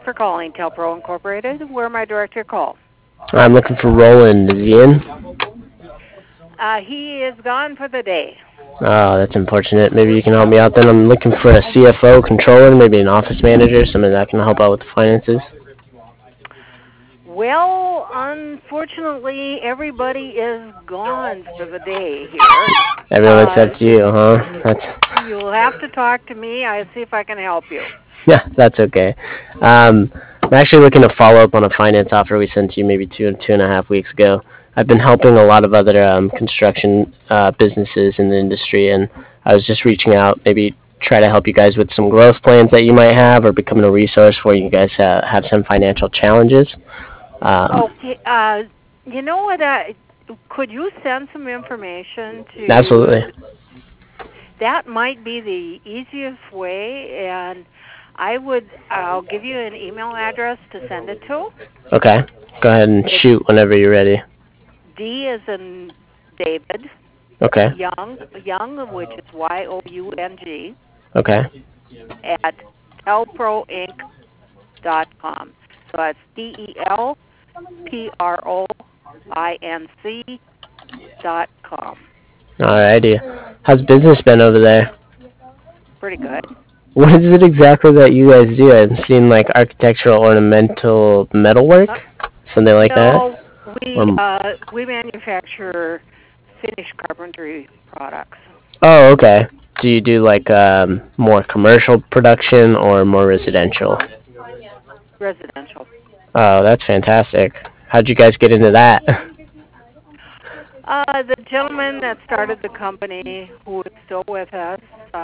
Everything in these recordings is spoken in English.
for calling Telpro Incorporated. Where may I direct your call? I'm looking for Roland. Is he in? He is gone for the day. Oh, that's unfortunate. Maybe you can help me out then. I'm looking for a CFO, controller, maybe an office manager, somebody that can help out with the finances. Well, unfortunately, everybody is gone for the day here. Everyone except you, huh? You'll have to talk to me. I'll see if I can help you. Yeah, that's okay. I'm actually looking to follow up on a finance offer we sent to you maybe 2.5 weeks ago. I've been helping a lot of other construction businesses in the industry, and I was just reaching out, maybe try to help you guys with some growth plans that you might have, or becoming a resource where you guys have some financial challenges. Okay. You know what? Could you send some information to? Absolutely. That might be the easiest way, and I'll give you an email address to send it to. Okay. Go ahead and shoot whenever you're ready. D as in David. Okay. Young, which is Young. Okay. At telproinc.com. So that's DELPROINC.com. Alrighty. How's business been over there? Pretty good. What is it exactly that you guys do? I've seen like architectural ornamental metalwork, something like that. We manufacture finished carpentry products. Oh, okay. Do you do like more commercial production or more residential? Residential. Oh, that's fantastic. How'd you guys get into that? The gentleman that started the company, who is still with us,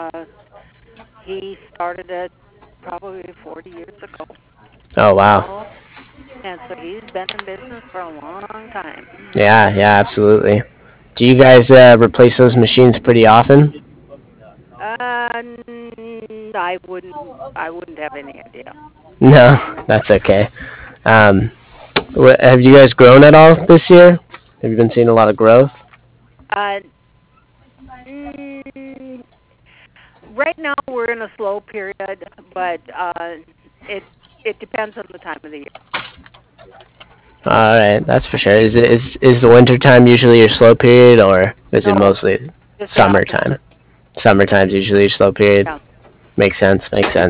he started it probably 40 years ago. Oh, wow. And so he's been in business for a long time. Yeah, absolutely. Do you guys replace those machines pretty often? I wouldn't have any idea. No, that's okay. Have you guys grown at all this year? Have you been seeing a lot of growth? Right now we're in a slow period, but it depends on the time of the year. All right, that's for sure. Is the winter time usually your slow period, or is it mostly summertime? Summertime's usually your slow period. Yeah. Makes sense.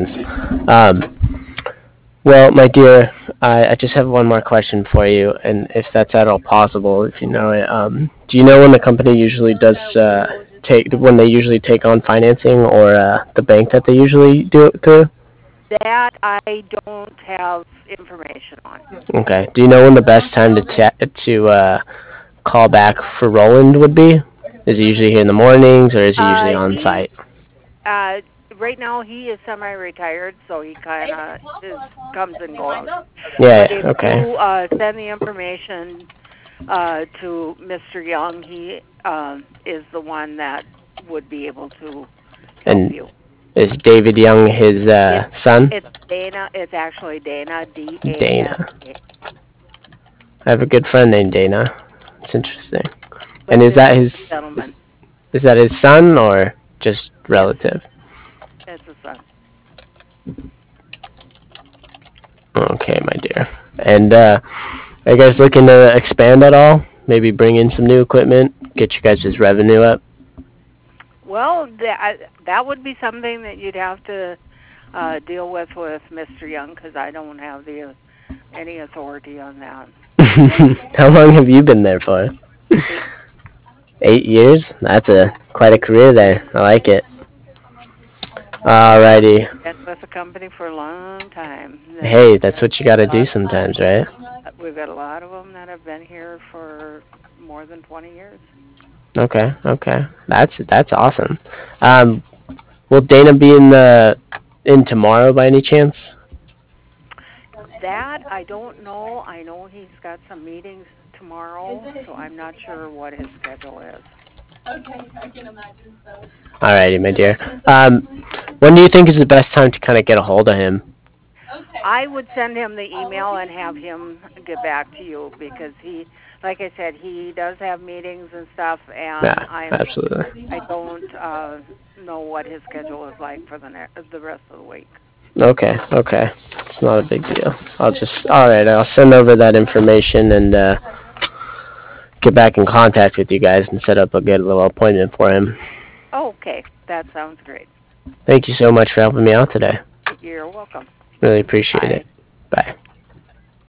Well, my dear, I just have one more question for you, and if that's at all possible, if you know it, do you know when the company usually does when they usually take on financing, or the bank that they usually do it through? That I don't have information on. Okay. Do you know when the best time to call back for Roland would be? Is he usually here in the mornings, or is he usually on site? Right now he is semi-retired, so he kind of comes and goes. Yeah. But if you send the information to Mr. Young, he is the one that would be able to help you. Is David Young his son? It's Dana. It's actually Dana. D-A-N-A. Dana. I have a good friend named Dana. It's interesting. But and is that his son or just relative? It's a son. Okay, my dear. And are you guys looking to expand at all? Maybe bring in some new equipment, get you guys' revenue up? Well, that would be something that you'd have to deal with Mr. Young, because I don't have any authority on that. How long have you been there for? 8 years? That's quite a career there. I like it. Alrighty. Been with the company for a long time. Hey, that's what you got to do sometimes, right? We've got a lot of them that have been here for more than 20 years. Okay. That's awesome. Will Dana be in tomorrow by any chance? That I don't know. I know he's got some meetings tomorrow, so I'm not sure what his schedule is. Okay, I can imagine so. Alrighty, my dear. When do you think is the best time to kind of get a hold of him? I would send him the email and have him get back to you, because he, like I said, he does have meetings and stuff, and absolutely. I don't know what his schedule is like for the rest of the week. Okay. It's not a big deal. Alright, I'll send over that information and get back in contact with you guys and set up a good little appointment for him. Okay, that sounds great. Thank you so much for helping me out today. You're welcome. Really appreciate Bye. it. Bye.